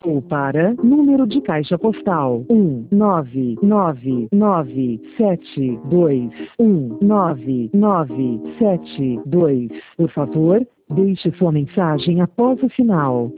Ou para número de caixa postal 19997219972. Por favor, deixe sua mensagem após o sinal.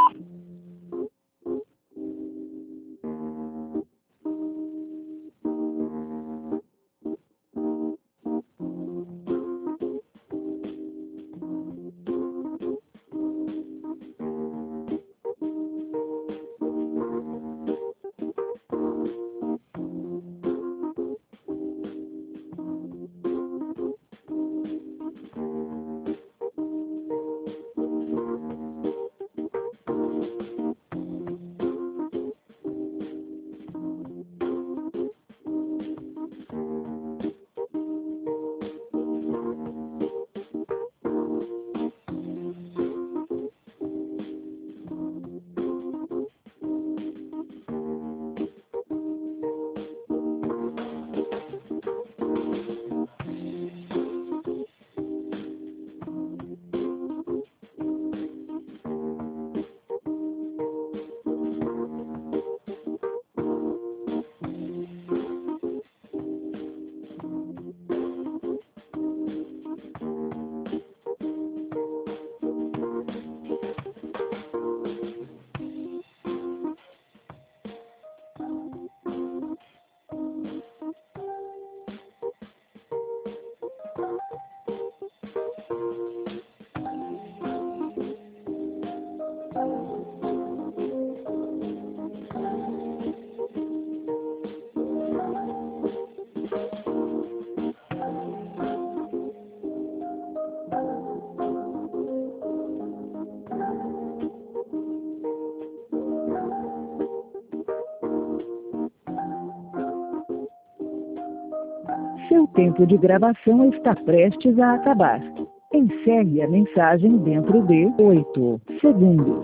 Seu tempo de gravação está prestes a acabar. Encerre a mensagem dentro de 8 segundos.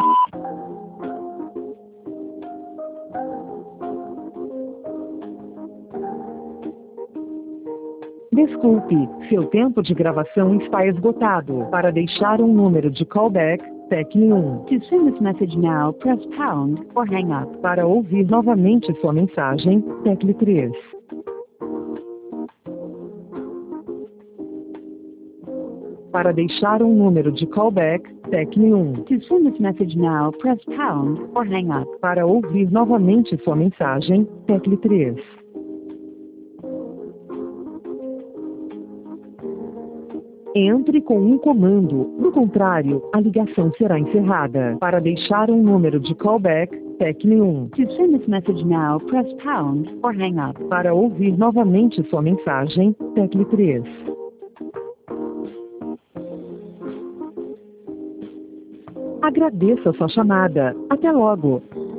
Desculpe, seu tempo de gravação está esgotado. Para deixar um número de callback, tecle 1. To send this message now, press pound or hang up. Para ouvir novamente sua mensagem, tecle 3. Para deixar um número de callback, tecle 1. To send this message now, press pound or hang up. Para ouvir novamente sua mensagem, tecle 3. Entre com um comando, do contrário, a ligação será encerrada. Para deixar um número de callback, tecle 1. To send this message now, press pound or hang up. Para ouvir novamente sua mensagem, tecle 3. Agradeço a sua chamada. Até logo.